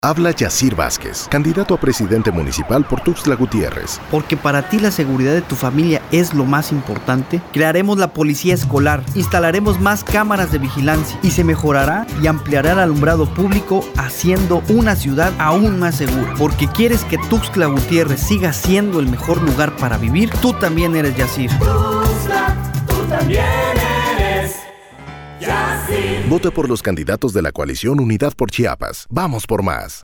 Habla Yacir Vázquez, candidato a presidente municipal por Tuxtla Gutiérrez. Porque para ti la seguridad de tu familia es lo más importante, crearemos la policía escolar, instalaremos más cámaras de vigilancia y se mejorará y ampliará el alumbrado público, haciendo una ciudad aún más segura. Porque quieres que Tuxtla Gutiérrez siga siendo el mejor lugar para vivir, tú también eres Yacir. Tuxtla, tú también eres Yacir. Vota por los candidatos de la coalición Unidad por Chiapas. Vamos por más.